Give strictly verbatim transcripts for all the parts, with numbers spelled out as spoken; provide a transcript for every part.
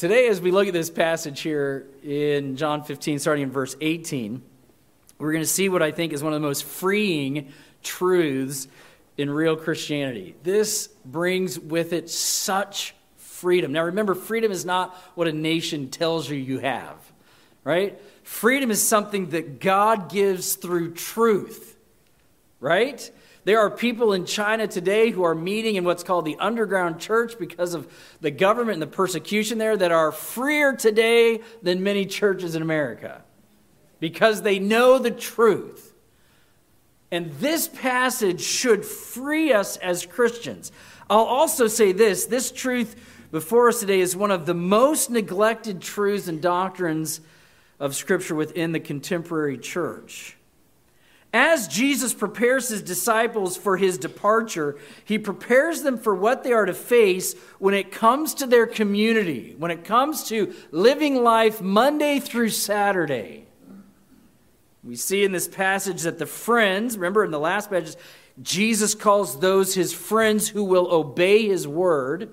Today, as we look at this passage here in John fifteen, starting in verse eighteen, we're going to see what I think is one of the most freeing truths in real Christianity. This brings with it such freedom. Now remember, freedom is not what a nation tells you you have, right? Freedom is something that God gives through truth, right? There are people in China today who are meeting in what's called the underground church because of the government and the persecution there that are freer today than many churches in America because they know the truth. And this passage should free us as Christians. I'll also say this, this truth before us today is one of the most neglected truths and doctrines of Scripture within the contemporary church. As Jesus prepares his disciples for his departure, he prepares them for what they are to face when it comes to their community, when it comes to living life Monday through Saturday. We see in this passage that the friends, remember in the last passage, Jesus calls those his friends who will obey his word.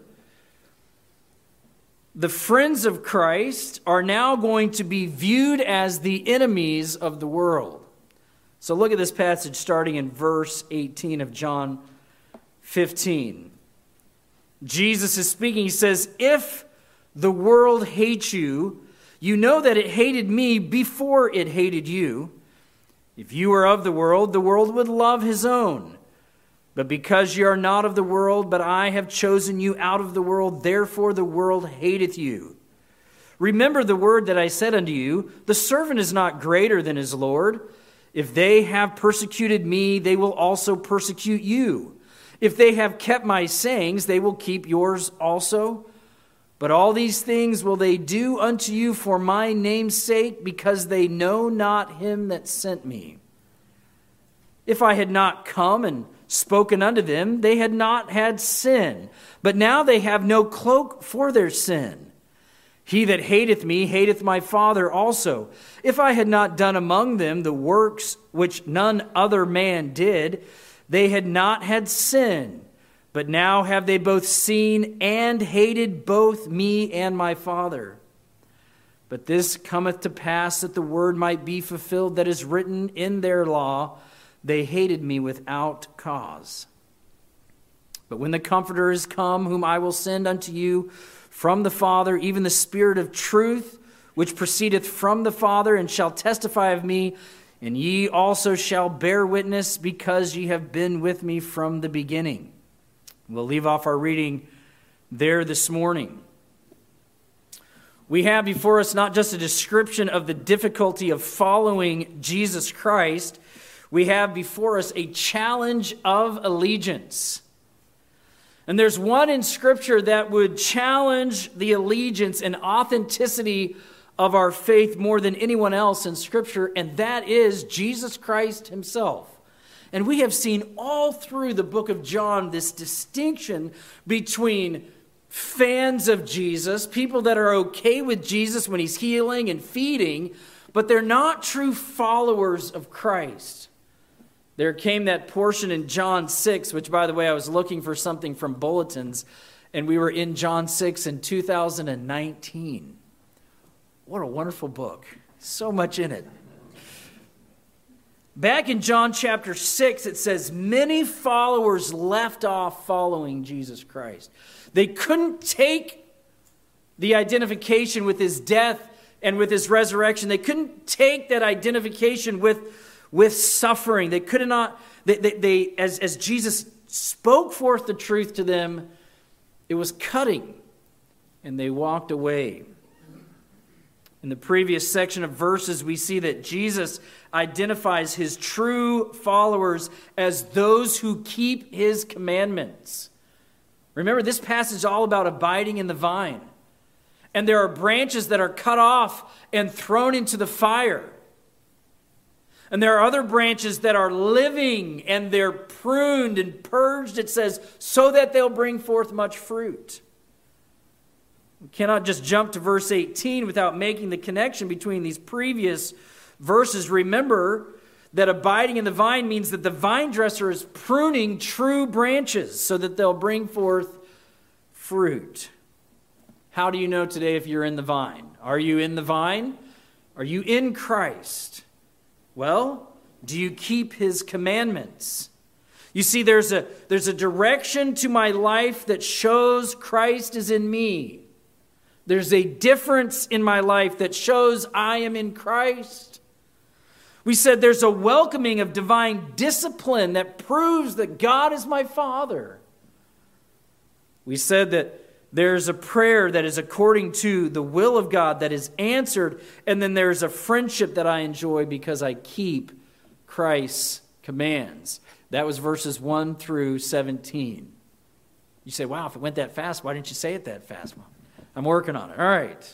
The friends of Christ are now going to be viewed as the enemies of the world. So look at this passage starting in verse eighteen of John fifteen. Jesus is speaking. He says, "If the world hates you, you know that it hated me before it hated you. If you were of the world, the world would love his own. But because you are not of the world, but I have chosen you out of the world, therefore the world hateth you. Remember the word that I said unto you, the servant is not greater than his Lord. If they have persecuted me, they will also persecute you. If they have kept my sayings, they will keep yours also. But all these things will they do unto you for my name's sake, because they know not him that sent me. If I had not come and spoken unto them, they had not had sin. But now they have no cloak for their sin. He that hateth me hateth my Father also. If I had not done among them the works which none other man did, they had not had sin. But now have they both seen and hated both me and my Father. But this cometh to pass that the word might be fulfilled that is written in their law, they hated me without cause. But when the Comforter is come, whom I will send unto you from the Father, even the Spirit of truth, which proceedeth from the Father, and shall testify of me, and ye also shall bear witness, because ye have been with me from the beginning." We'll leave off our reading there this morning. We have before us not just a description of the difficulty of following Jesus Christ, we have before us a challenge of allegiance. And there's one in Scripture that would challenge the allegiance and authenticity of our faith more than anyone else in Scripture, and that is Jesus Christ himself. And we have seen all through the book of John this distinction between fans of Jesus, people that are okay with Jesus when he's healing and feeding, but they're not true followers of Christ. There came that portion in John six, which, by the way, I was looking for something from bulletins, and we were in John six in two thousand nineteen. What a wonderful book. So much in it. Back in John chapter six, it says, many followers left off following Jesus Christ. They couldn't take the identification with his death and with his resurrection. They couldn't take that identification with with suffering. They could not, they, they, they as, as Jesus spoke forth the truth to them, it was cutting, and they walked away. In the previous section of verses, we see that Jesus identifies his true followers as those who keep his commandments. Remember, this passage is all about abiding in the vine. And there are branches that are cut off and thrown into the fire. And there are other branches that are living and they're pruned and purged, it says, so that they'll bring forth much fruit. We cannot just jump to verse eighteen without making the connection between these previous verses. Remember that abiding in the vine means that the vine dresser is pruning true branches so that they'll bring forth fruit. How do you know today if you're in the vine? Are you in the vine? Are you in Christ? Well, do you keep his commandments? You see, there's a, there's a direction to my life that shows Christ is in me. There's a difference in my life that shows I am in Christ. We said there's a welcoming of divine discipline that proves that God is my Father. We said that there's a prayer that is according to the will of God that is answered, and then there's a friendship that I enjoy because I keep Christ's commands. That was verses one through seventeen. You say, wow, if it went that fast, why didn't you say it that fast? Well, I'm working on it. All right.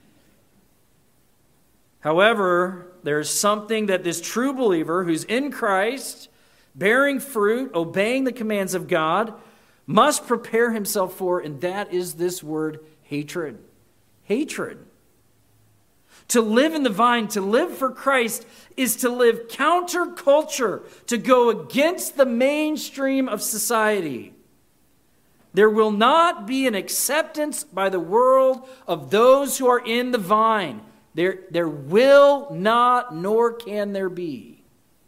However, there's something that this true believer who's in Christ, bearing fruit, obeying the commands of God, must prepare himself for, and that is this word, hatred. Hatred. To live in the vine, to live for Christ, is to live counterculture, to go against the mainstream of society. There will not be an acceptance by the world of those who are in the vine. There, there will not, nor can there be.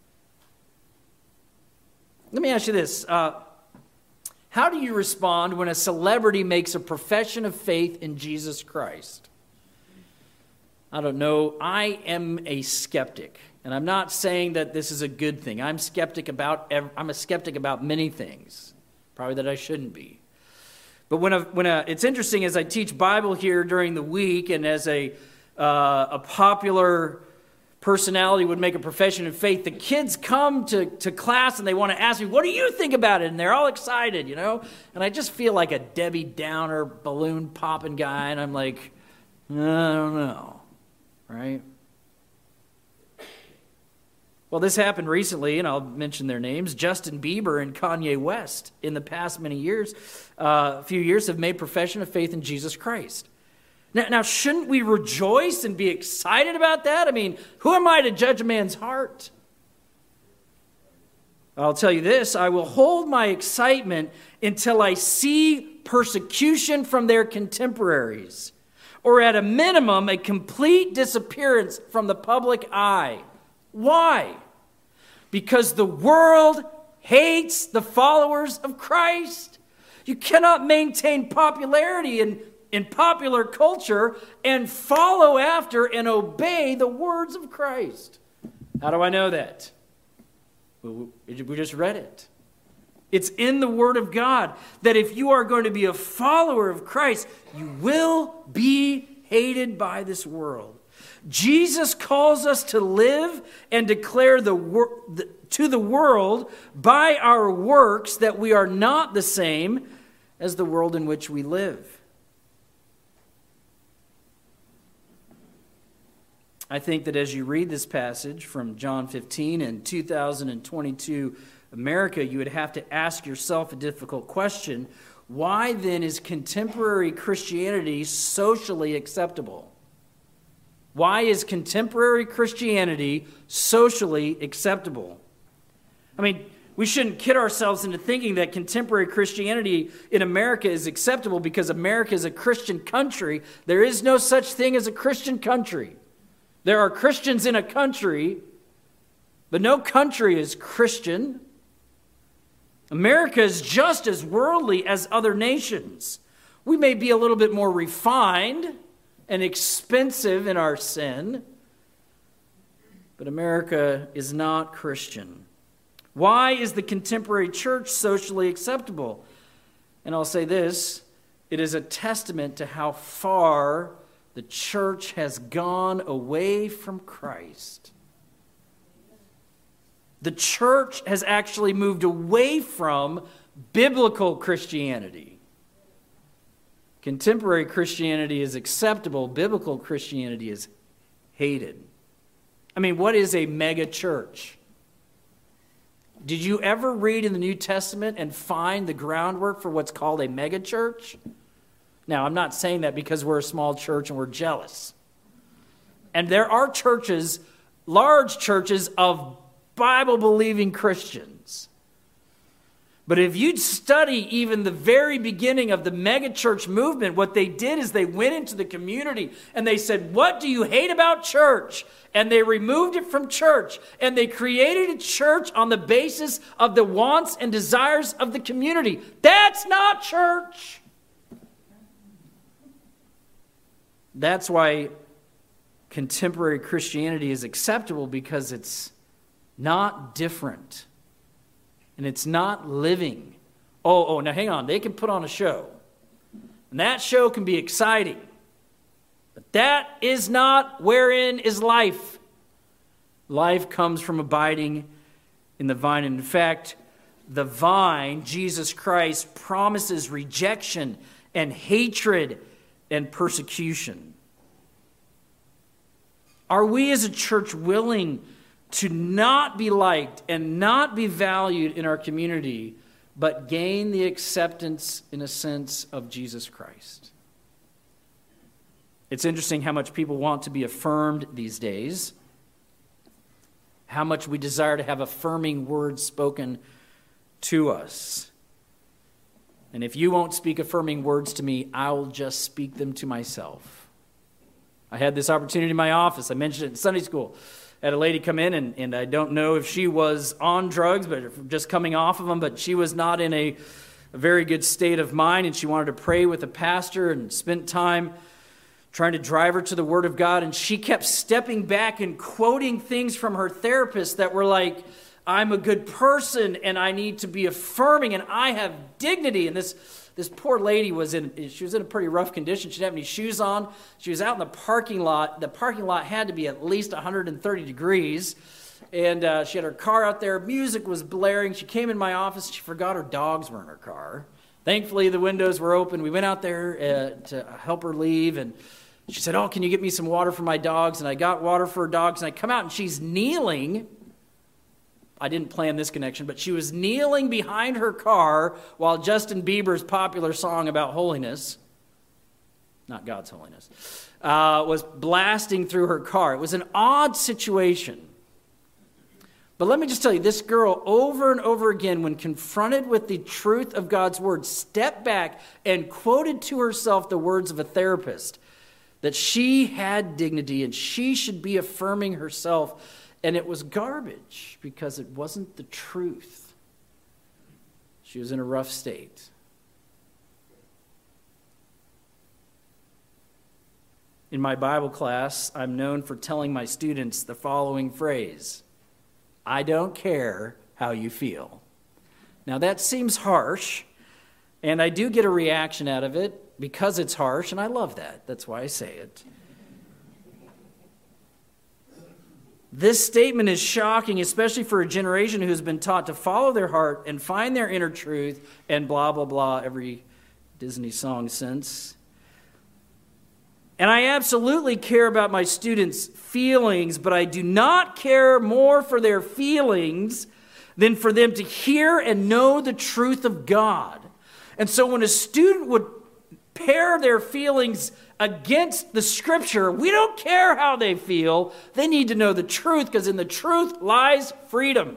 Let me ask you this. Uh, how do you respond when a celebrity makes a profession of faith in Jesus Christ? I don't know. I am a skeptic. And I'm not saying that this is a good thing. I'm skeptic about I'm a skeptic about many things. Probably that I shouldn't be. But when a, when a, it's interesting as I teach Bible here during the week, and as a uh, a popular personality would make a profession of faith, the kids come to, to class and they want to ask me, what do you think about it? And they're all excited, you know? And I just feel like a Debbie Downer balloon popping guy, and I'm like, I don't know, right? Well, this happened recently, and I'll mention their names. Justin Bieber and Kanye West, in the past many years, uh, a few years, have made profession of faith in Jesus Christ. Now, now, shouldn't we rejoice and be excited about that? I mean, who am I to judge a man's heart? I'll tell you this, I will hold my excitement until I see persecution from their contemporaries, or at a minimum, a complete disappearance from the public eye. Why? Because the world hates the followers of Christ. You cannot maintain popularity in, in popular culture and follow after and obey the words of Christ. How do I know that? We just read it. It's in the Word of God that if you are going to be a follower of Christ, you will be hated by this world. Jesus calls us to live and declare the, the to the world by our works that we are not the same as the world in which we live. I think that as you read this passage from John fifteen in two thousand twenty-two America, you would have to ask yourself a difficult question. Why then is contemporary Christianity socially acceptable? Why is contemporary Christianity socially acceptable? I mean, we shouldn't kid ourselves into thinking that contemporary Christianity in America is acceptable because America is a Christian country. There is no such thing as a Christian country. There are Christians in a country, but no country is Christian. America is just as worldly as other nations. We may be a little bit more refined and expensive in our sin, but America is not Christian. Why is the contemporary church socially acceptable? And I'll say this, it is a testament to how far the church has gone away from Christ. The church has actually moved away from biblical Christianity. Contemporary Christianity is acceptable. Biblical Christianity is hated. I mean, what is a mega church? Did you ever read in the New Testament and find the groundwork for what's called a mega church? Now, I'm not saying that because we're a small church and we're jealous. And there are churches, large churches of Bible-believing Christians. But if you'd study even the very beginning of the megachurch movement, what they did is they went into the community and they said, what do you hate about church? And they removed it from church. And they created a church on the basis of the wants and desires of the community. That's not church. That's why contemporary Christianity is acceptable, because it's not different. And it's not living. Oh, oh, now hang on. They can put on a show. And that show can be exciting. But that is not wherein is life. Life comes from abiding in the vine. And in fact, the vine, Jesus Christ, promises rejection and hatred and persecution. Are we as a church willing to not be liked and not be valued in our community, but gain the acceptance, in a sense, of Jesus Christ? It's interesting how much people want to be affirmed these days, how much we desire to have affirming words spoken to us. And if you won't speak affirming words to me, I will just speak them to myself. I had this opportunity in my office. I mentioned it in Sunday school. I had a lady come in, and, and I don't know if she was on drugs, but just coming off of them, but she was not in a, a very good state of mind, and she wanted to pray with a pastor and spent time trying to drive her to the Word of God, and she kept stepping back and quoting things from her therapist that were like, I'm a good person, and I need to be affirming, and I have dignity. And this this poor lady was in, she was in a pretty rough condition. She didn't have any shoes on. She was out in the parking lot. The parking lot had to be at least one hundred thirty degrees, and uh, she had her car out there. Music was blaring. She came in my office. She forgot her dogs were in her car. Thankfully, the windows were open. We went out there uh, to help her leave, and she said, oh, can you get me some water for my dogs? And I got water for her dogs, and I come out, and she's kneeling. I didn't plan this connection, but she was kneeling behind her car while Justin Bieber's popular song about holiness, not God's holiness, uh, was blasting through her car. It was an odd situation. But let me just tell you, this girl, over and over again, when confronted with the truth of God's word, stepped back and quoted to herself the words of a therapist, that she had dignity and she should be affirming herself. And it was garbage because it wasn't the truth. She was in a rough state. In my Bible class, I'm known for telling my students the following phrase: I don't care how you feel. Now that seems harsh, and I do get a reaction out of it because it's harsh, and I love that. That's why I say it. This statement is shocking, especially for a generation who has been taught to follow their heart and find their inner truth and blah, blah, blah, every Disney song since. And I absolutely care about my students' feelings, but I do not care more for their feelings than for them to hear and know the truth of God. And so when a student would pair their feelings against the Scripture, we don't care how they feel. They need to know the truth, because in the truth lies freedom.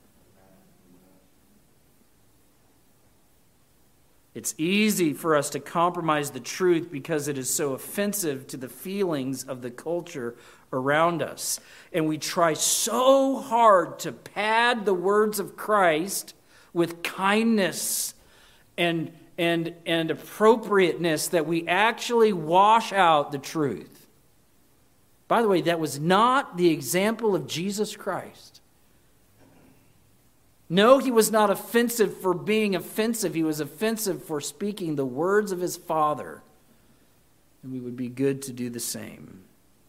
It's easy for us to compromise the truth because it is so offensive to the feelings of the culture around us. And we try so hard to pad the words of Christ with kindness and And, and appropriateness that we actually wash out the truth. By the way, that was not the example of Jesus Christ. No, he was not offensive for being offensive. He was offensive for speaking the words of his Father. And we would be good to do the same.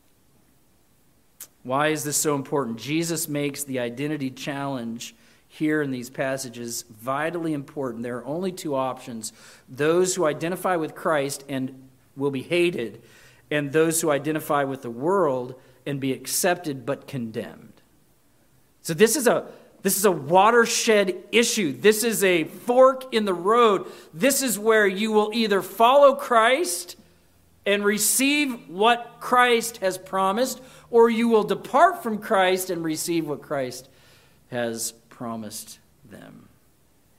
Why is this so important? Jesus makes the identity challenge here in these passages vitally important. There are only two options: those who identify with Christ and will be hated, and those who identify with the world and be accepted but condemned. So this is a this is a watershed issue. This is a fork in the road. This is where you will either follow Christ and receive what Christ has promised, or you will depart from Christ and receive what Christ has promised them.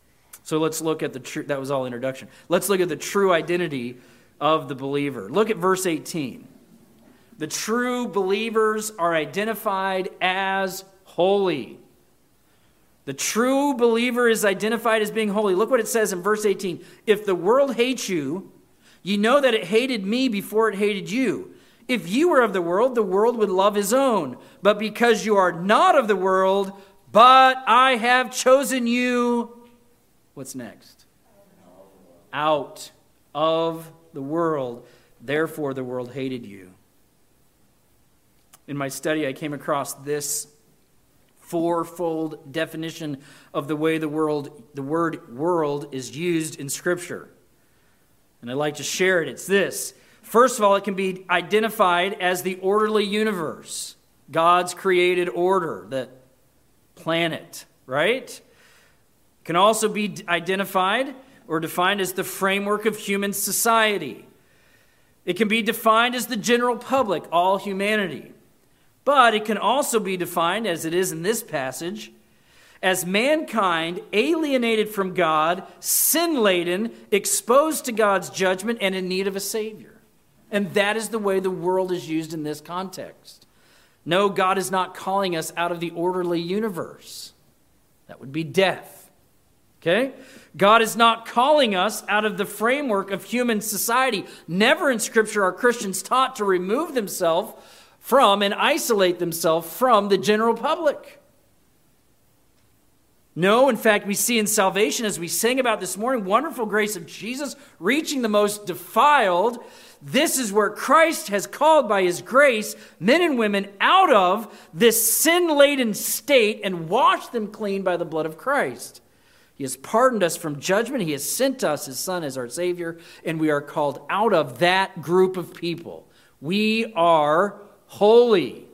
So let's look at the true, that was all introduction. Let's look at the true identity of the believer. Look at verse eighteen. The true believers are identified as holy. The true believer is identified as being holy. Look what it says in verse eighteen. If the world hates you, you know that it hated me before it hated you. If you were of the world, the world would love his own. But because you are not of the world, but I have chosen you. What's next? Out of the world. Therefore, the world hated you. In my study, I came across this fourfold definition of the way the world, the word world is used in Scripture. And I'd like to share it. It's this. First of all, it can be identified as the orderly universe, God's created order, the planet, right? It can also be identified or defined as the framework of human society. It can be defined as the general public, all humanity. But it can also be defined, as it is in this passage, as mankind alienated from God, sin-laden, exposed to God's judgment, and in need of a Savior. And that is the way the world is used in this context. No, God is not calling us out of the orderly universe. That would be death. Okay? God is not calling us out of the framework of human society. Never in Scripture are Christians taught to remove themselves from and isolate themselves from the general public. No, in fact, we see in salvation, as we sang about this morning, wonderful grace of Jesus reaching the most defiled. This is where Christ has called by his grace men and women out of this sin-laden state and washed them clean by the blood of Christ. He has pardoned us from judgment. He has sent us his Son as our Savior, and we are called out of that group of people. We are holy.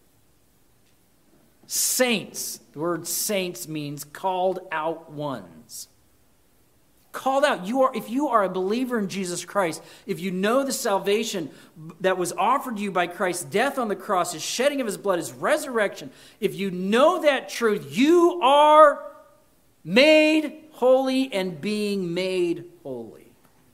Saints. The word saints means called out ones. Called out. You are, if you are a believer in Jesus Christ, if you know the salvation that was offered you by Christ's death on the cross, his shedding of his blood, his resurrection, if you know that truth, you are made holy and being made holy.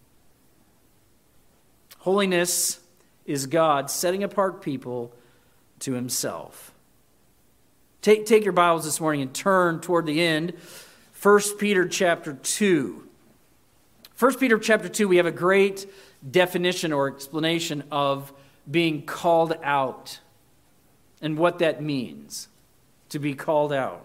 Holiness is God setting apart people to himself. Take, take your Bibles this morning and turn toward the end. First Peter chapter two. First Peter chapter two, we have a great definition or explanation of being called out and what that means, to be called out.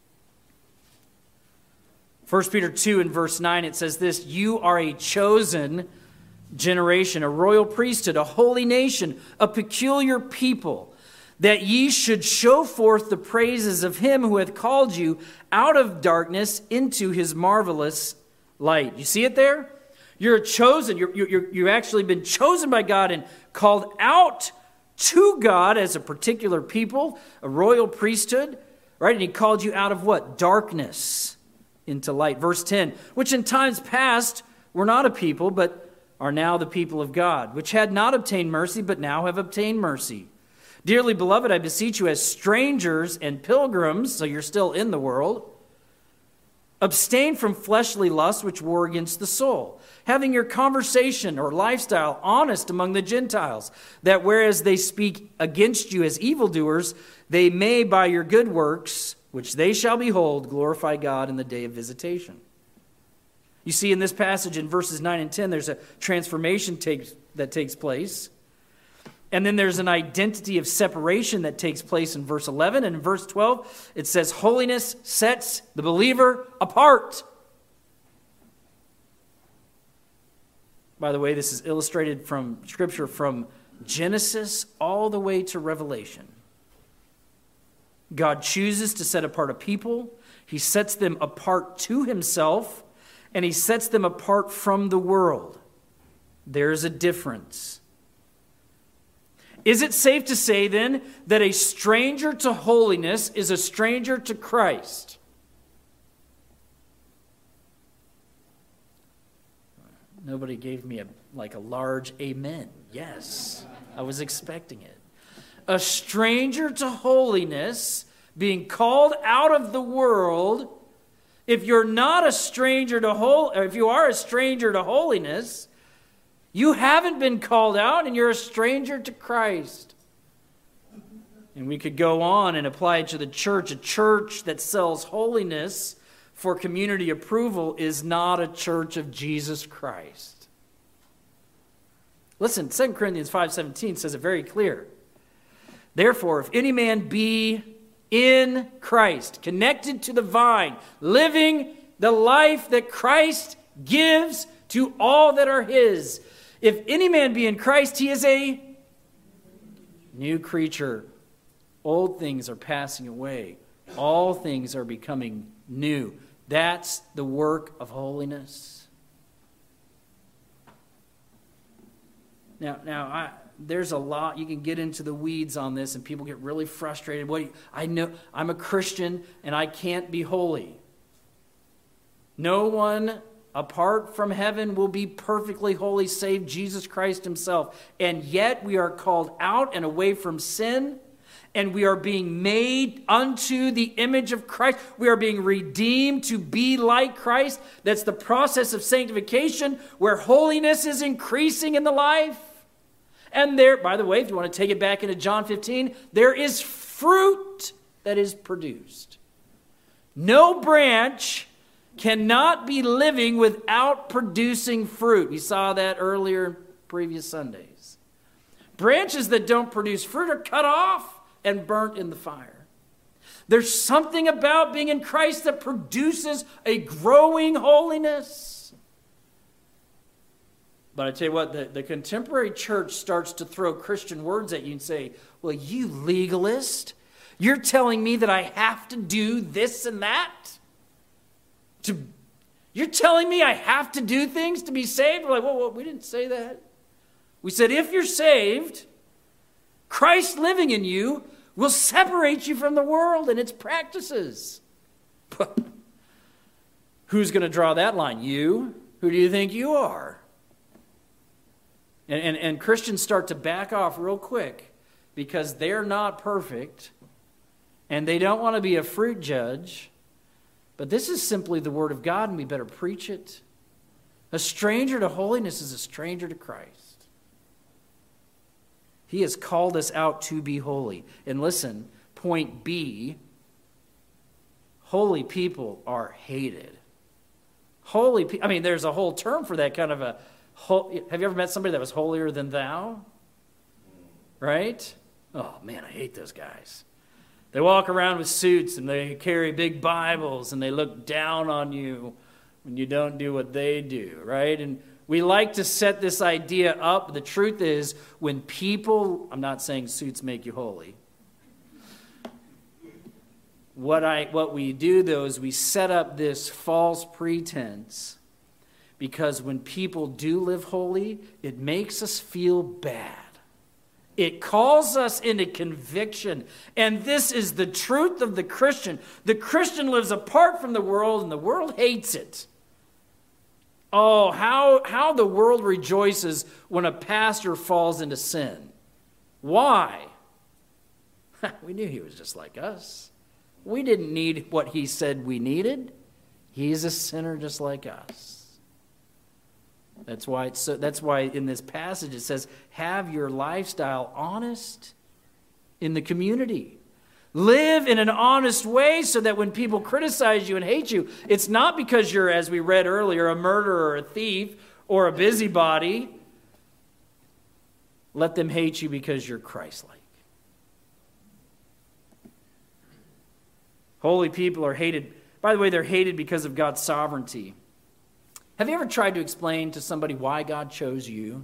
First Peter two and verse nine, it says this, you are a chosen generation, a royal priesthood, a holy nation, a peculiar people, that ye should show forth the praises of him who hath called you out of darkness into his marvelous light. You see it there? You're chosen. You're, you're, you've actually been chosen by God and called out to God as a particular people, a royal priesthood, right? And he called you out of what? Darkness into light. Verse ten, which in times past were not a people, but are now the people of God, which had not obtained mercy, but now have obtained mercy. Dearly beloved, I beseech you as strangers and pilgrims, so you're still in the world, abstain from fleshly lusts which war against the soul, having your conversation or lifestyle honest among the Gentiles, that whereas they speak against you as evildoers, they may by your good works, which they shall behold, glorify God in the day of visitation. You see in this passage in verses nine and ten, there's a transformation takes, that takes place. And then there's an identity of separation that takes place in verse eleven. And in verse twelve, it says, holiness sets the believer apart. By the way, this is illustrated from Scripture from Genesis all the way to Revelation. God chooses to set apart a people. He sets them apart to himself, and he sets them apart from the world. There's a difference. Is it safe to say then that a stranger to holiness is a stranger to Christ? Nobody gave me a like a large amen. Yes, I was expecting it. A stranger to holiness, being called out of the world, If you're not a stranger to hol- or if you are a stranger to holiness, you haven't been called out and you're a stranger to Christ. And we could go on and apply it to the church. A church that sells holiness for community approval is not a church of Jesus Christ. Listen, Second Corinthians five seventeen says it very clear. Therefore, if any man be in Christ, connected to the vine, living the life that Christ gives to all that are his, if any man be in Christ, he is a new creature. Old things are passing away. All things are becoming new. That's the work of holiness. Now, now I, there's a lot. You can get into the weeds on this, and people get really frustrated. What do you, I know I'm a Christian, and I can't be holy. No one apart from heaven will be perfectly holy, save Jesus Christ himself. And yet we are called out and away from sin, and we are being made unto the image of Christ. We are being redeemed to be like Christ. That's the process of sanctification, where holiness is increasing in the life. And there, by the way, if you want to take it back into John fifteen, there is fruit that is produced. No branch cannot be living without producing fruit. We saw that earlier previous Sundays. Branches that don't produce fruit are cut off and burnt in the fire. There's something about being in Christ that produces a growing holiness. But I tell you what, the, the contemporary church starts to throw Christian words at you and say, well, you legalist, you're telling me that I have to do this and that? To, you're telling me I have to do things to be saved? We're like, whoa, whoa, we didn't say that. We said if you're saved, Christ living in you will separate you from the world and its practices. Who's going to draw that line? You? Who do you think you are? And, and, and Christians start to back off real quick because they're not perfect and they don't want to be a fruit judge. But this is simply the word of God, and we better preach it. A stranger to holiness is a stranger to Christ. He has called us out to be holy. And listen, point B, holy people are hated. Holy people, I mean, there's a whole term for that kind of a, have you ever met somebody that was holier than thou? Right? Oh man, I hate those guys. They walk around with suits and they carry big Bibles and they look down on you when you don't do what they do, right? And we like to set this idea up. The truth is, when people, I'm not saying suits make you holy. What I what we do, though, is we set up this false pretense because when people do live holy, it makes us feel bad. It calls us into conviction. And this is the truth of the Christian. The Christian lives apart from the world, and the world hates it. Oh, how, how the world rejoices when a pastor falls into sin. Why? We knew he was just like us. We didn't need what he said we needed. He's a sinner just like us. That's why it's so, that's why in this passage it says, have your lifestyle honest in the community. Live in an honest way so that when people criticize you and hate you, it's not because you're, as we read earlier, a murderer or a thief or a busybody. Let them hate you because you're Christ-like. Holy people are hated. By the way, they're hated because of God's sovereignty. Have you ever tried to explain to somebody why God chose you?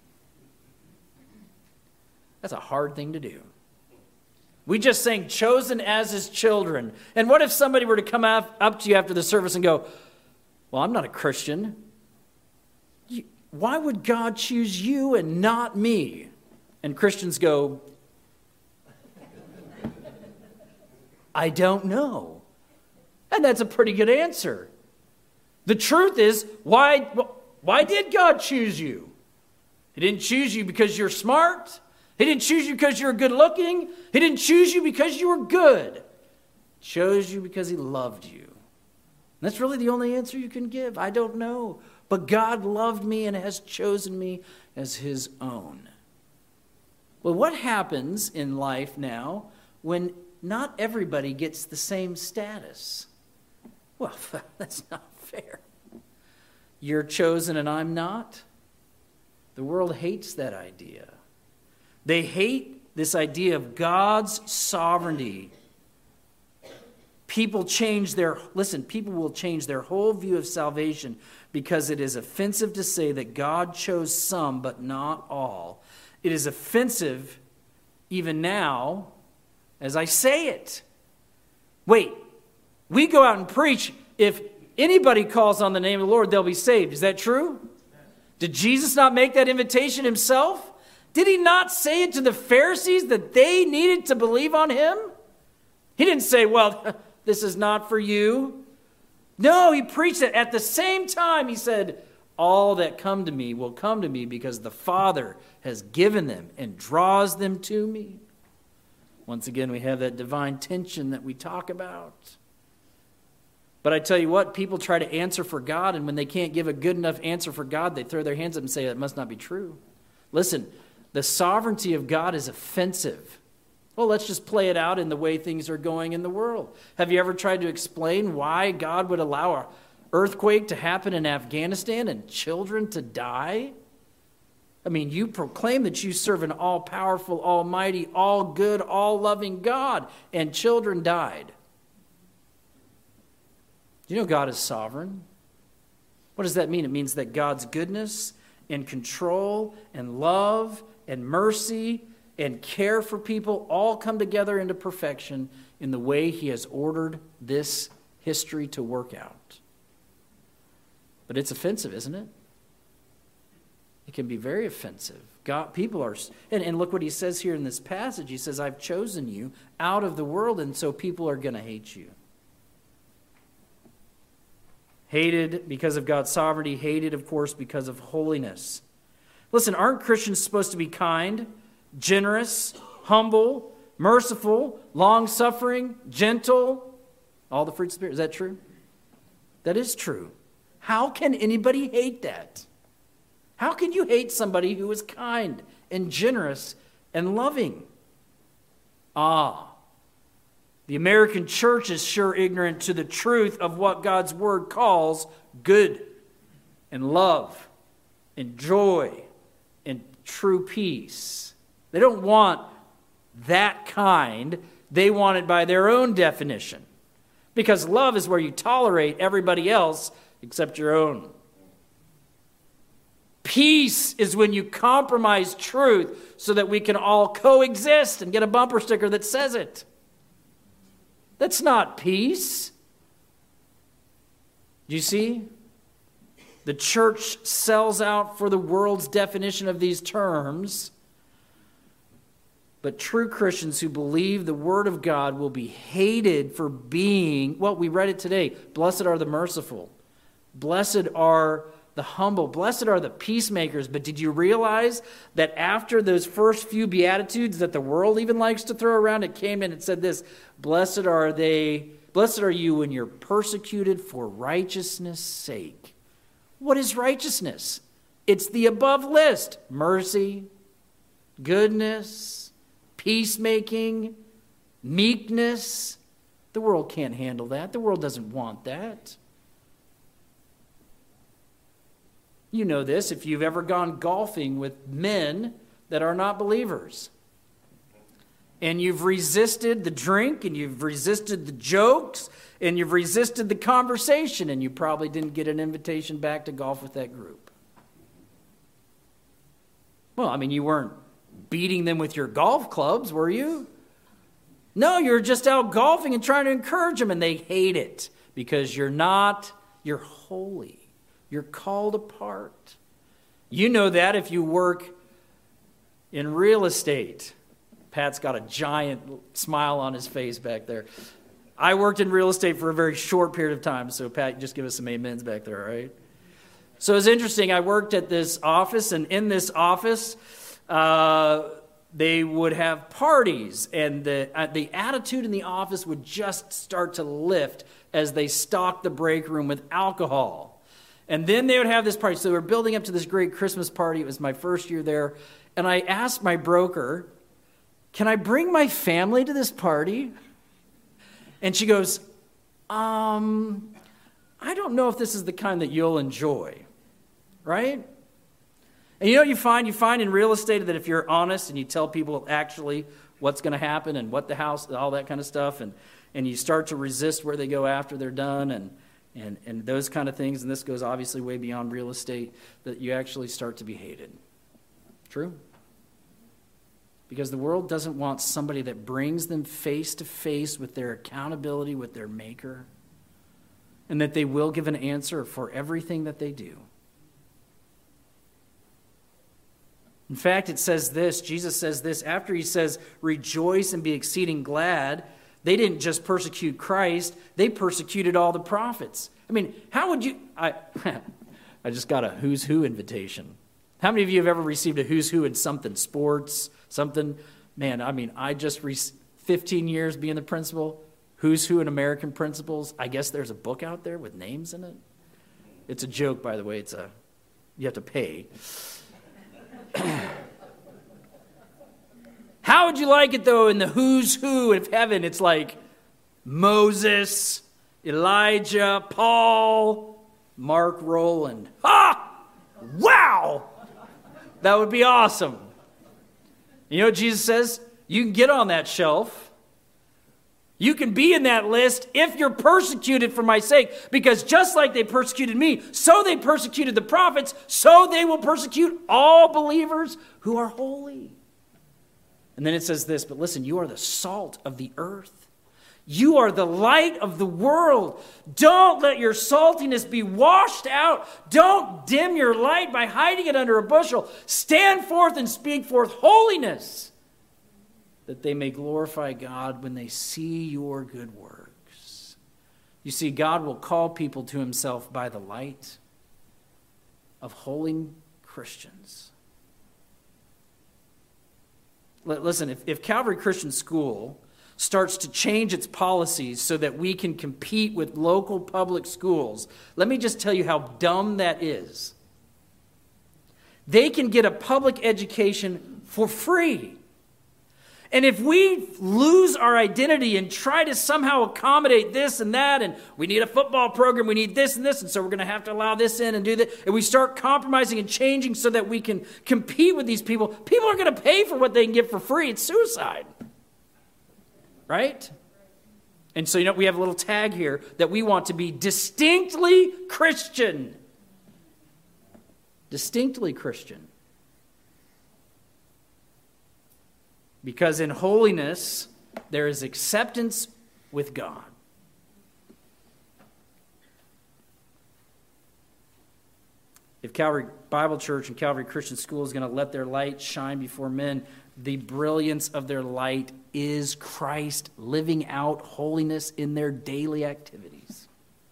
That's a hard thing to do. We just sang chosen as his children. And what if somebody were to come up, up to you after the service and go, well, I'm not a Christian. You, why would God choose you and not me? And Christians go, I don't know. And that's a pretty good answer. The truth is, why, why did God choose you? He didn't choose you because you're smart. He didn't choose you because you're good looking. He didn't choose you because you were good. He chose you because he loved you. That's really the only answer you can give. I don't know. But God loved me and has chosen me as his own. Well, what happens in life now when not everybody gets the same status? Well, that's not fair. You're chosen and I'm not. The world hates that idea. They hate this idea of God's sovereignty. People change their, listen, people will change their whole view of salvation because it is offensive to say that God chose some but not all. It is offensive even now as I say it. Wait, we go out and preach. If anybody calls on the name of the Lord, they'll be saved. Is that true? Did Jesus not make that invitation himself? Did he not say it to the Pharisees that they needed to believe on him? He didn't say, well, this is not for you. No, he preached it. At the same time, he said, all that come to me will come to me because the Father has given them and draws them to me. Once again, we have that divine tension that we talk about. But I tell you what, people try to answer for God, and when they can't give a good enough answer for God, they throw their hands up and say, that must not be true. Listen, the sovereignty of God is offensive. Well, let's just play it out in the way things are going in the world. Have you ever tried to explain why God would allow an earthquake to happen in Afghanistan and children to die? I mean, you proclaim that you serve an all-powerful, almighty, all-good, all-loving God, and children died. Do you know God is sovereign? What does that mean? It means that God's goodness and control and love and mercy and care for people all come together into perfection in the way he has ordered this history to work out. But it's offensive, isn't it? It can be very offensive. God, people are, and, and look what he says here in this passage. He says, I've chosen you out of the world, and so people are going to hate you. Hated because of God's sovereignty, hated, of course, because of holiness. Listen, aren't Christians supposed to be kind, generous, humble, merciful, long-suffering, gentle? All the fruits of the Spirit. Is that true? That is true. How can anybody hate that? How can you hate somebody who is kind and generous and loving? Ah, the American church is sure ignorant to the truth of what God's word calls good and love and joy and true peace. They don't want that kind. They want it by their own definition. Because love is where you tolerate everybody else except your own. Peace is when you compromise truth so that we can all coexist and get a bumper sticker that says it. That's not peace. Do you see? The church sells out for the world's definition of these terms. But true Christians who believe the Word of God will be hated for being, well, we read it today, blessed are the merciful. Blessed are the humble. Blessed are the peacemakers. But did you realize that after those first few Beatitudes that the world even likes to throw around, it came in and said this, blessed are they, blessed are you when you're persecuted for righteousness' sake. What is righteousness? It's the above list. Mercy, goodness, peacemaking, meekness. The world can't handle that. The world doesn't want that. You know this if you've ever gone golfing with men that are not believers. And you've resisted the drink, and you've resisted the jokes, and you've resisted the conversation, and you probably didn't get an invitation back to golf with that group. Well, I mean, you weren't beating them with your golf clubs, were you? No, you're just out golfing and trying to encourage them, and they hate it because you're not, you're holy. You're called apart. You know that if you work in real estate. Pat's got a giant smile on his face back there. I worked in real estate for a very short period of time, so Pat, just give us some amens back there, all right? So it's interesting. I worked at this office, and in this office, uh, they would have parties, and the uh, the attitude in the office would just start to lift as they stocked the break room with alcohol. And then they would have this party. So they were building up to this great Christmas party. It was my first year there. And I asked my broker, can I bring my family to this party? And she goes, um, I don't know if this is the kind that you'll enjoy, right? And you know what you find? You find in real estate that if you're honest and you tell people actually what's going to happen and what the house, all that kind of stuff, and, and you start to resist where they go after they're done and, and, and those kind of things, and this goes obviously way beyond real estate, that you actually start to be hated. True? Because the world doesn't want somebody that brings them face to face with their accountability with their Maker, and that they will give an answer for everything that they do. In fact, it says this, Jesus says this, after he says, rejoice and be exceeding glad, they didn't just persecute Christ, they persecuted all the prophets. I mean, how would you, I, I just got a who's who invitation. How many of you have ever received a who's who in something, sports, something? Man, I mean, I just, re- fifteen years being the principal, who's who in American principles. I guess there's a book out there with names in it. It's a joke, by the way. It's a, you have to pay. How would you like it, though, in the who's who of heaven? It's like Moses, Elijah, Paul, Mark Rowland. Ha! Wow! That would be awesome. You know what Jesus says? You can get on that shelf. You can be in that list if you're persecuted for my sake. Because just like they persecuted me, so they persecuted the prophets, so they will persecute all believers who are holy. And then it says this, but listen, you are the salt of the earth. You are the light of the world. Don't let your saltiness be washed out. Don't dim your light by hiding it under a bushel. Stand forth and speak forth holiness, that they may glorify God when they see your good works. You see, God will call people to himself by the light of holy Christians. Listen, if, if Calvary Christian School starts to change its policies so that we can compete with local public schools, let me just tell you how dumb that is. They can get a public education for free. And if we lose our identity and try to somehow accommodate this and that, and we need a football program, we need this and this, and so we're going to have to allow this in and do that, and we start compromising and changing so that we can compete with these people, people are going to pay for what they can get for free. It's suicide. Right? And so, you know, we have a little tag here that we want to be distinctly Christian. Distinctly Christian. Because in holiness, there is acceptance with God. If Calvary Bible Church and Calvary Christian School is going to let their light shine before men, the brilliance of their light is Christ living out holiness in their daily activities.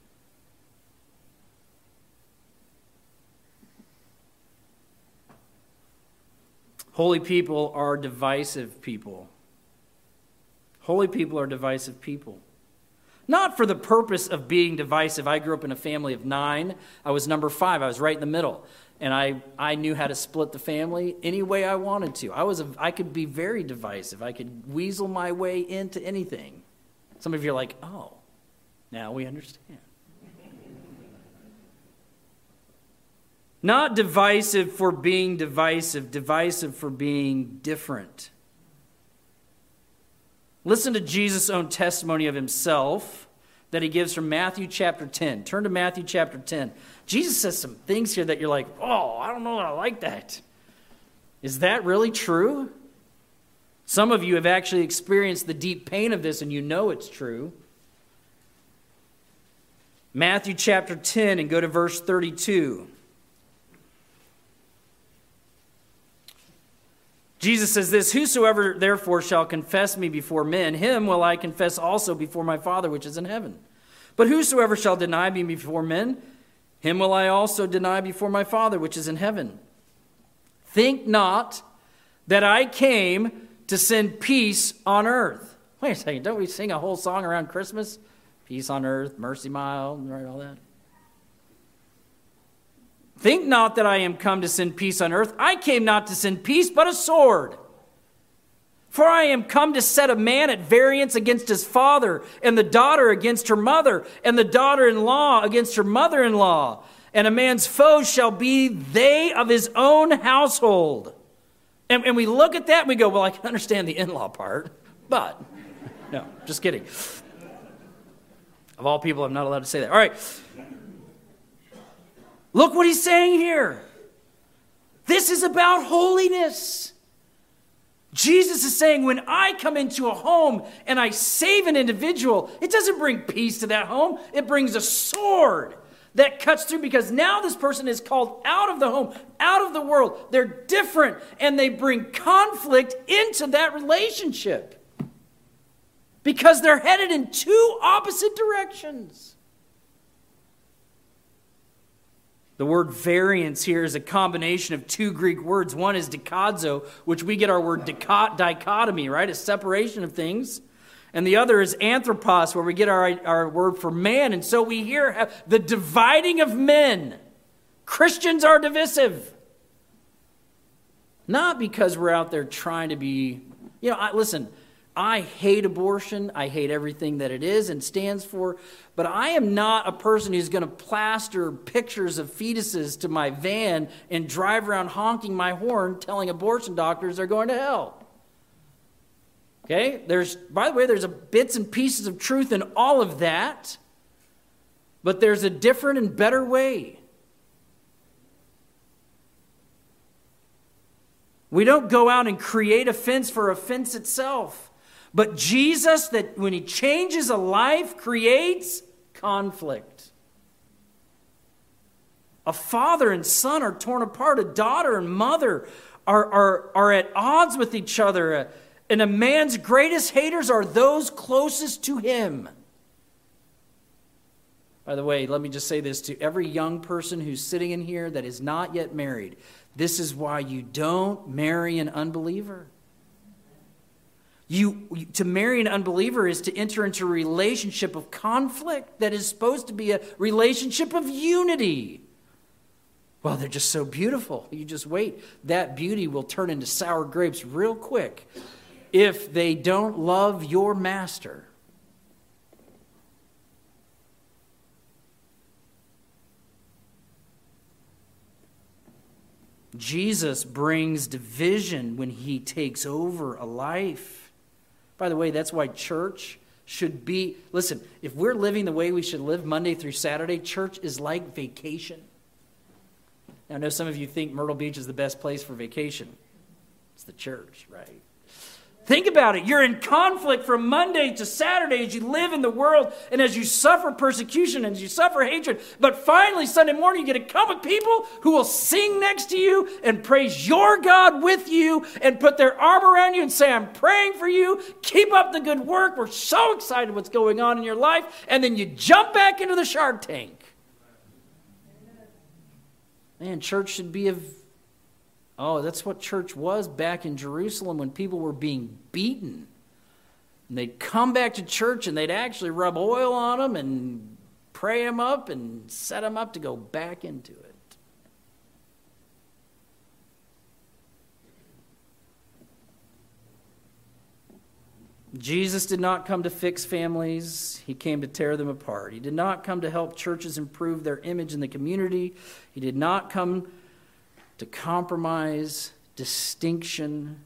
Holy people are divisive people. Holy people are divisive people. Not for the purpose of being divisive. I grew up in a family of nine. I was number five. I was right in the middle. And I, I knew how to split the family any way I wanted to. I was a, I could be very divisive. I could weasel my way into anything. Some of you are like, oh, now we understand. Not divisive for being divisive, divisive for being different. Listen to Jesus' own testimony of himself that he gives from Matthew chapter ten. Turn to Matthew chapter ten. Jesus says some things here that you're like, oh, I don't know that I like that. Is that really true? Some of you have actually experienced the deep pain of this and you know it's true. Matthew chapter ten and go to verse thirty-two. Jesus says this, whosoever therefore shall confess me before men, him will I confess also before my Father which is in heaven. But whosoever shall deny me before men, him will I also deny before my Father which is in heaven. Think not that I came to send peace on earth. Wait a second, don't we sing a whole song around Christmas? Peace on earth, mercy mild, right, all that. Think not that I am come to send peace on earth. I came not to send peace, but a sword. For I am come to set a man at variance against his father, and the daughter against her mother, and the daughter-in-law against her mother-in-law. And a man's foes shall be they of his own household. And, and we look at that and we go, well, I can understand the in-law part, but no, just kidding. Of all people, I'm not allowed to say that. All right. Look what he's saying here. This is about holiness. Jesus is saying, when I come into a home and I save an individual, it doesn't bring peace to that home. It brings a sword that cuts through, because now this person is called out of the home, out of the world. They're different, and they bring conflict into that relationship because they're headed in two opposite directions. The word variance here is a combination of two Greek words. One is dikadzo, which we get our word dichotomy, right? A separation of things. And the other is anthropos, where we get our, our word for man. And so we hear the dividing of men. Christians are divisive. Not because we're out there trying to be, you know, I, listen, I hate abortion. I hate everything that it is and stands for. But I am not a person who's going to plaster pictures of fetuses to my van and drive around honking my horn telling abortion doctors they're going to hell. Okay? There's, by the way, there's a bits and pieces of truth in all of that. But there's a different and better way. We don't go out and create offense for offense itself. But Jesus, that when he changes a life, creates conflict. A father and son are torn apart. A daughter and mother are, are, are at odds with each other. And a man's greatest haters are those closest to him. By the way, let me just say this to every young person who's sitting in here that is not yet married. This is why you don't marry an unbeliever. You, to marry an unbeliever is to enter into a relationship of conflict that is supposed to be a relationship of unity. Well, they're just so beautiful. You just wait. That beauty will turn into sour grapes real quick if they don't love your master. Jesus brings division when he takes over a life. By the way, that's why church should be, listen, if we're living the way we should live Monday through Saturday, church is like vacation. Now, I know some of you think Myrtle Beach is the best place for vacation. It's the church, right? Think about it. You're in conflict from Monday to Saturday as you live in the world and as you suffer persecution and as you suffer hatred. But finally, Sunday morning, you get to come with people who will sing next to you and praise your God with you and put their arm around you and say, I'm praying for you. Keep up the good work. We're so excited what's going on in your life. And then you jump back into the Shark Tank. Man, church should be of... Oh, that's what church was back in Jerusalem when people were being beaten. And they'd come back to church and they'd actually rub oil on them and pray them up and set them up to go back into it. Jesus did not come to fix families. He came to tear them apart. He did not come to help churches improve their image in the community. He did not come to compromise, distinction.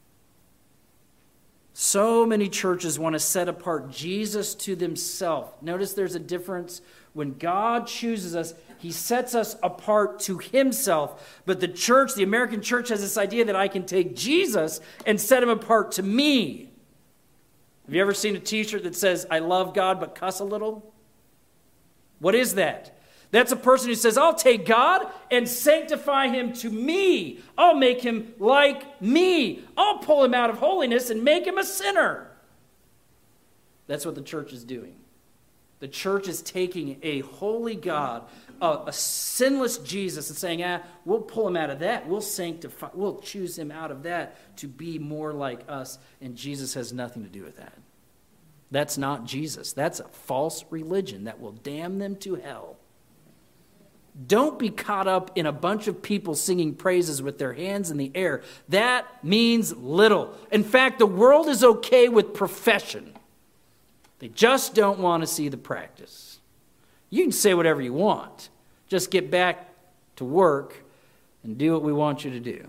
So many churches want to set apart Jesus to themselves. Notice there's a difference. When God chooses us, he sets us apart to himself. But the church, the American church, has this idea that I can take Jesus and set him apart to me. Have you ever seen a t-shirt that says, I love God but cuss a little? What is that? That's a person who says, I'll take God and sanctify him to me. I'll make him like me. I'll pull him out of holiness and make him a sinner. That's what the church is doing. The church is taking a holy God, a, a sinless Jesus, and saying, ah, we'll pull him out of that. We'll sanctify, we'll choose him out of that to be more like us. And Jesus has nothing to do with that. That's not Jesus. That's a false religion that will damn them to hell. Don't be caught up in a bunch of people singing praises with their hands in the air. That means little. In fact, the world is okay with profession. They just don't want to see the practice. You can say whatever you want. Just get back to work and do what we want you to do.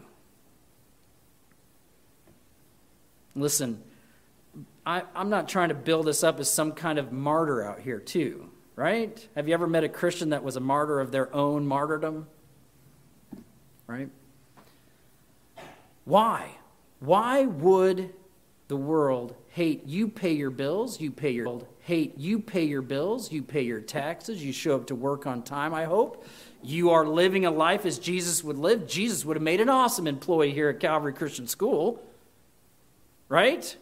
Listen, I, I'm not trying to build this up as some kind of martyr out here too, right? Have you ever met a Christian that was a martyr of their own martyrdom? Right? Why? Why would the world hate you pay your bills, you pay your hate you pay your bills, you pay your taxes, you show up to work on time, I hope. You are living a life as Jesus would live. Jesus would have made an awesome employee here at Calvary Christian School. Right?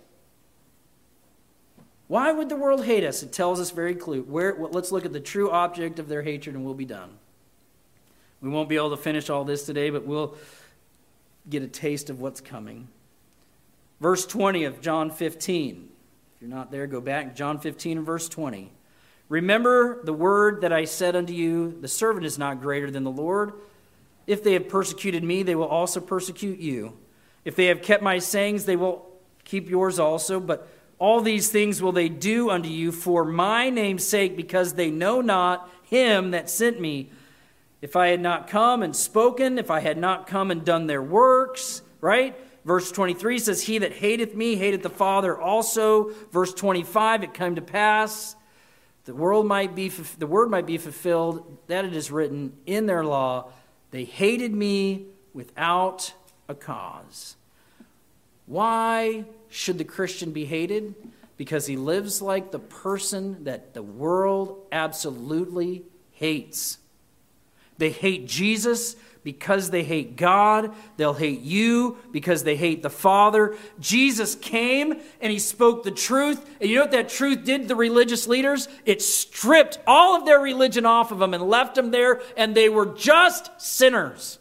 Why would the world hate us? It tells us very clear. Where, well, let's look at the true object of their hatred and we'll be done. We won't be able to finish all this today, but we'll get a taste of what's coming. Verse twenty of John fifteen. If you're not there, go back. John fifteen and verse twenty. Remember the word that I said unto you, the servant is not greater than the Lord. If they have persecuted me, they will also persecute you. If they have kept my sayings, they will keep yours also. But all these things will they do unto you for my name's sake, because they know not him that sent me. If I had not come and spoken, if I had not come and done their works, right? Verse twenty-three says, he that hateth me hateth the Father also. Verse twenty-five, it came to pass, the world might be, the word might be fulfilled, that it is written in their law, they hated me without a cause. Why should the Christian be hated? Because he lives like the person that the world absolutely hates. They hate Jesus because they hate God. They'll hate you because they hate the Father. Jesus came and he spoke the truth. And you know what that truth did to the religious leaders? It stripped all of their religion off of them and left them there, and they were just sinners.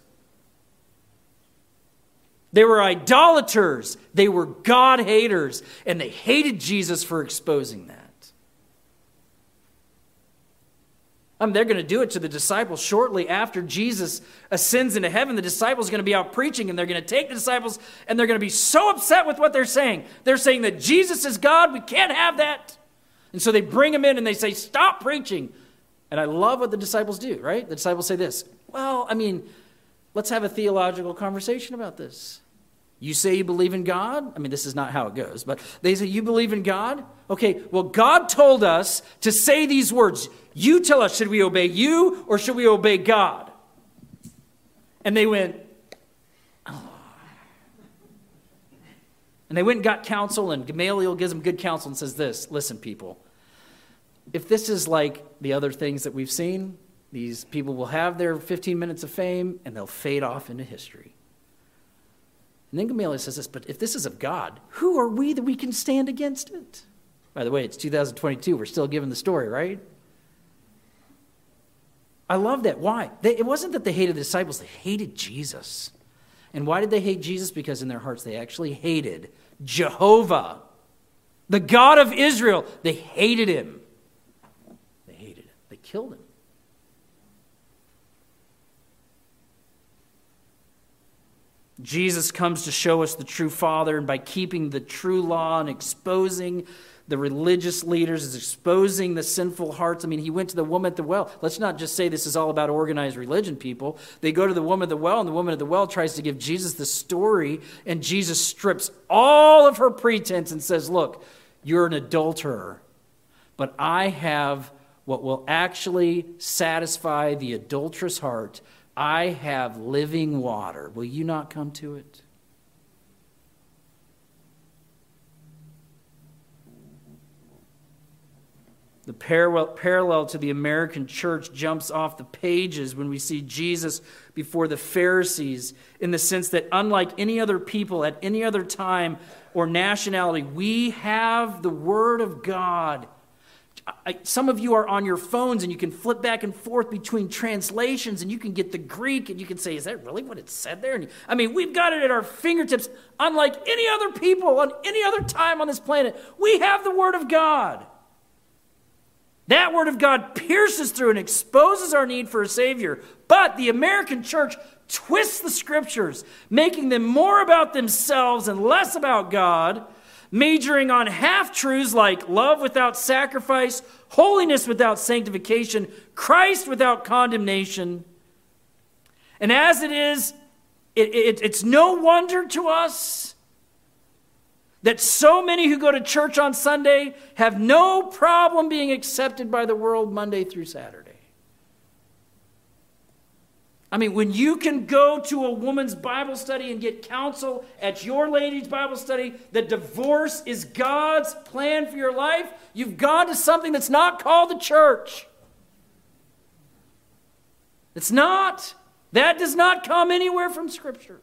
They were idolaters. They were God haters. And they hated Jesus for exposing that. I mean, they're going to do it to the disciples shortly after Jesus ascends into heaven. The disciples are going to be out preaching, and they're going to take the disciples, and they're going to be so upset with what they're saying. They're saying that Jesus is God. We can't have that. And so they bring him in, and they say, stop preaching. And I love what the disciples do, right? The disciples say this, well, I mean, let's have a theological conversation about this. You say you believe in God? I mean, this is not how it goes, but they say, you believe in God? Okay, well, God told us to say these words. You tell us, should we obey you or should we obey God? And they went, oh. And they went and got counsel, and Gamaliel gives them good counsel and says this, listen, people, if this is like the other things that we've seen, these people will have their fifteen minutes of fame and they'll fade off into history. And then Gamaliel says this, but if this is of God, who are we that we can stand against it? By the way, it's two thousand twenty-two. We're still giving the story, right? I love that. Why? They, it wasn't that they hated the disciples. They hated Jesus. And why did they hate Jesus? Because in their hearts they actually hated Jehovah, the God of Israel. They hated him. They hated him. They killed him. Jesus comes to show us the true Father, and by keeping the true law and exposing the religious leaders, is exposing the sinful hearts. I mean, he went to the woman at the well. Let's not just say this is all about organized religion, people. They go to the woman at the well, and the woman at the well tries to give Jesus the story, and Jesus strips all of her pretense and says, look, you're an adulterer, but I have what will actually satisfy the adulterous heart. I have living water. Will you not come to it? The parallel, parallel to the American church jumps off the pages when we see Jesus before the Pharisees, in the sense that unlike any other people at any other time or nationality, we have the Word of God I, some of you are on your phones and you can flip back and forth between translations and you can get the Greek and you can say, is that really what it said there? And you, I mean, we've got it at our fingertips. Unlike any other people on any other time on this planet, we have the Word of God. That Word of God pierces through and exposes our need for a Savior. But the American church twists the Scriptures, making them more about themselves and less about God, majoring on half-truths like love without sacrifice, holiness without sanctification, Christ without condemnation. And as it is, it, it, it's no wonder to us that so many who go to church on Sunday have no problem being accepted by the world Monday through Saturday. I mean, when you can go to a woman's Bible study and get counsel at your lady's Bible study that divorce is God's plan for your life, you've gone to something that's not called the church. It's not. That does not come anywhere from Scripture.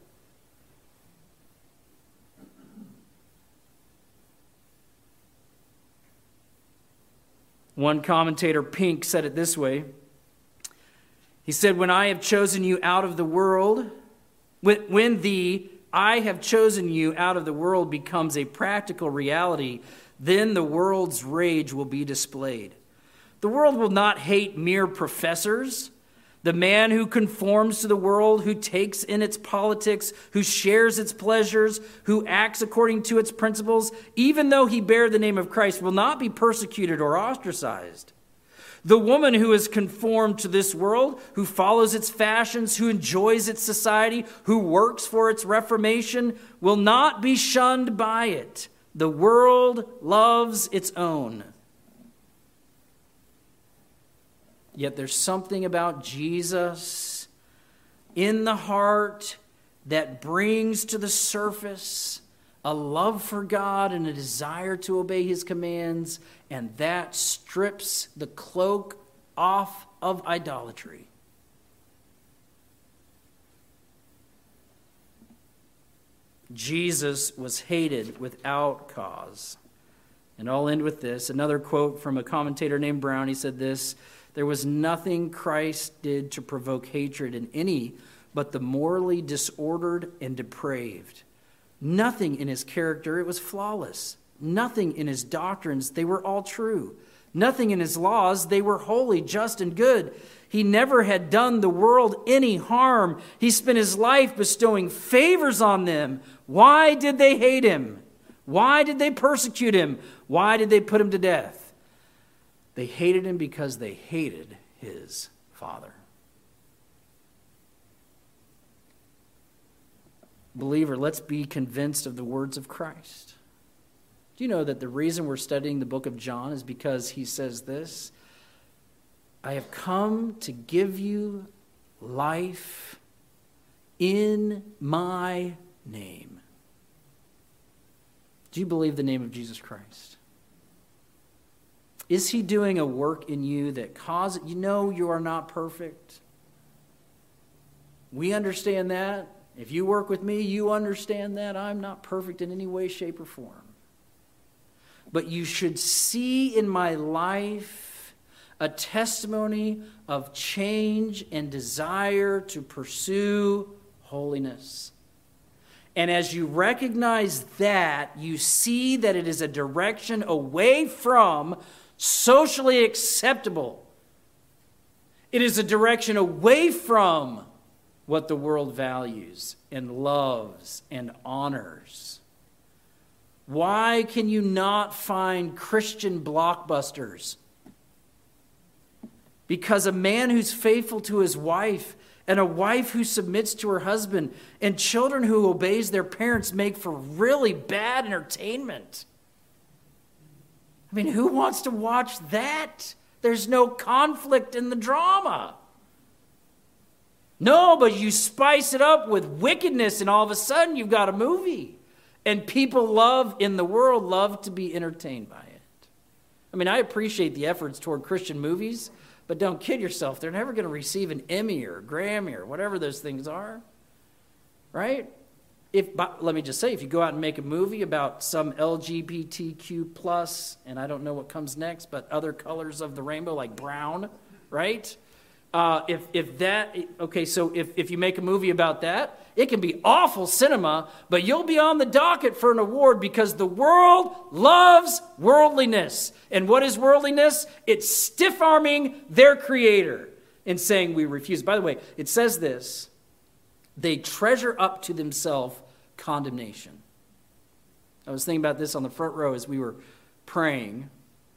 One commentator, Pink, said it this way. He said, when I have chosen you out of the world, when, when the I have chosen you out of the world becomes a practical reality, then the world's rage will be displayed. The world will not hate mere professors. The man who conforms to the world, who takes in its politics, who shares its pleasures, who acts according to its principles, even though he bear the name of Christ, will not be persecuted or ostracized. The woman who is conformed to this world, who follows its fashions, who enjoys its society, who works for its reformation, will not be shunned by it. The world loves its own. Yet there's something about Jesus in the heart that brings to the surface a love for God and a desire to obey His commands, and that strips the cloak off of idolatry. Jesus was hated without cause. And I'll end with this. Another quote from a commentator named Brown. He said this, there was nothing Christ did to provoke hatred in any but the morally disordered and depraved. Nothing in his character, it was flawless. Nothing in his doctrines, they were all true. Nothing in his laws, they were holy, just, and good. He never had done the world any harm. He spent his life bestowing favors on them. Why did they hate him? Why did they persecute him? Why did they put him to death? They hated him because they hated his Father. Believer, let's be convinced of the words of Christ. Do you know that the reason we're studying the book of John is because he says this? I have come to give you life in my name. Do you believe the name of Jesus Christ? Is he doing a work in you that causes, you know you are not perfect. We understand that. If you work with me, you understand that I'm not perfect in any way, shape, or form. But you should see in my life a testimony of change and desire to pursue holiness. And as you recognize that, you see that it is a direction away from socially acceptable. It is a direction away from what the world values and loves and honors. Why can you not find Christian blockbusters? Because a man who's faithful to his wife and a wife who submits to her husband and children who obeys their parents make for really bad entertainment. I mean, who wants to watch that? There's no conflict in the drama. No, but you spice it up with wickedness and all of a sudden you've got a movie. And people love, in the world, love to be entertained by it. I mean, I appreciate the efforts toward Christian movies, but don't kid yourself. They're never going to receive an Emmy or a Grammy or whatever those things are. Right? if, but let me just say, if you go out and make a movie about some L G B T Q plus, and I don't know what comes next, but other colors of the rainbow, like brown, right? Uh, if if that, okay, so if, if you make a movie about that, it can be awful cinema, but you'll be on the docket for an award because the world loves worldliness. And what is worldliness? It's stiff-arming their creator and saying we refuse. By the way, it says this, they treasure up to themselves condemnation. I was thinking about this on the front row as we were praying.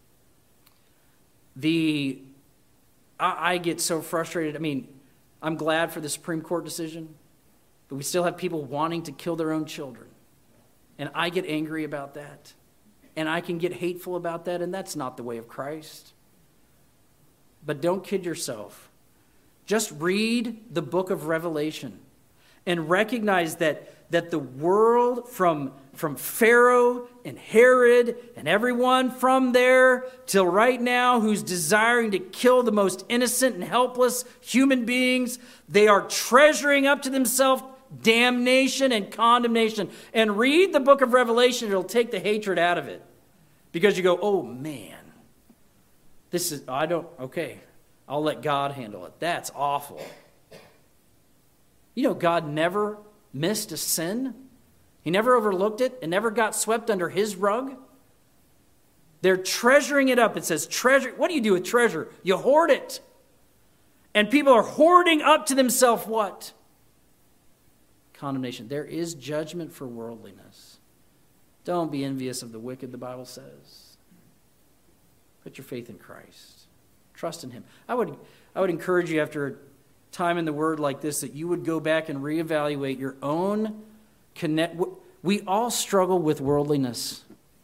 The I get so frustrated. I mean, I'm glad for the Supreme Court decision, but we still have people wanting to kill their own children. And I get angry about that. And I can get hateful about that, and that's not the way of Christ. But don't kid yourself. Just read the book of Revelation and recognize that, that the world from, from Pharaoh and Herod and everyone from there till right now who's desiring to kill the most innocent and helpless human beings, they are treasuring up to themselves damnation and condemnation. And read the book of Revelation, it'll take the hatred out of it. Because you go, oh man, this is, I don't, okay, I'll let God handle it. That's awful. You know, God never missed a sin. He never overlooked it. It never got swept under his rug. They're treasuring it up. It says treasure. What do you do with treasure? You hoard it. And people are hoarding up to themselves what? Condemnation. There is judgment for worldliness. Don't be envious of the wicked, the Bible says. Put your faith in Christ. Trust in him. I would, I would encourage you after a time in the Word like this that you would go back and reevaluate your own connect. We all struggle with worldliness.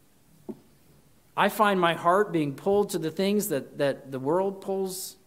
I find my heart being pulled to the things that, that the world pulls.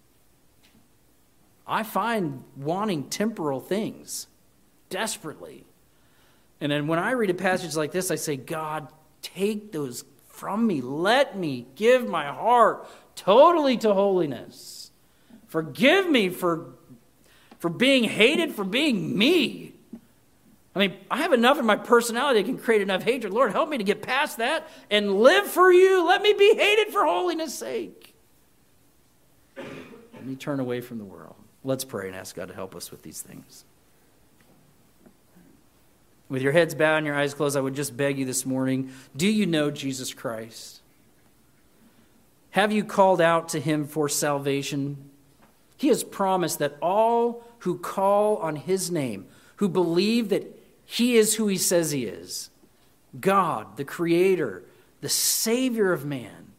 I find wanting temporal things desperately. And then when I read a passage like this, I say, God, take those from me. Let me give my heart totally to holiness. Forgive me for, for being hated, for being me. I mean, I have enough in my personality that can create enough hatred. Lord, help me to get past that and live for you. Let me be hated for holiness' sake. Let me turn away from the world. Let's pray and ask God to help us with these things. With your heads bowed and your eyes closed, I would just beg you this morning, do you know Jesus Christ? Have you called out to him for salvation? He has promised that all who call on his name, who believe that he is who he says he is, God, the Creator, the Savior of man,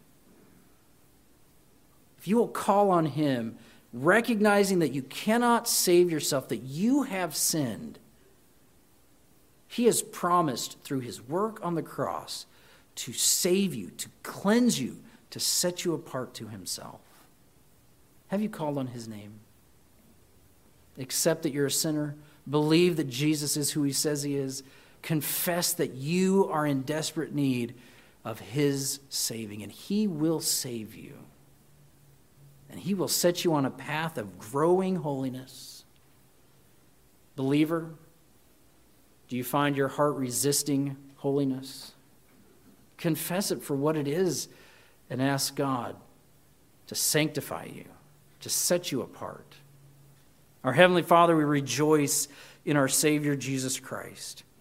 if you will call on him, recognizing that you cannot save yourself, that you have sinned, he has promised through his work on the cross to save you, to cleanse you, to set you apart to himself. Have you called on his name? Accept that you're a sinner. Believe that Jesus is who he says he is. Confess that you are in desperate need of his saving, and he will save you. And he will set you on a path of growing holiness. Believer, do you find your heart resisting holiness? Confess it for what it is and ask God to sanctify you, to set you apart. Our Heavenly Father, we rejoice in our Savior Jesus Christ.